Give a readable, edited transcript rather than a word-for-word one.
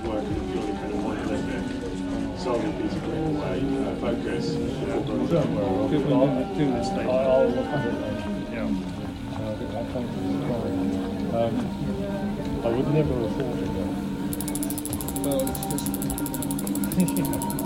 work in a purely kind of monolithic, solely physical way, focus. I'll do this thing. I'll look at it then. Yeah. I can't I would never have thought of that. Well, it's just...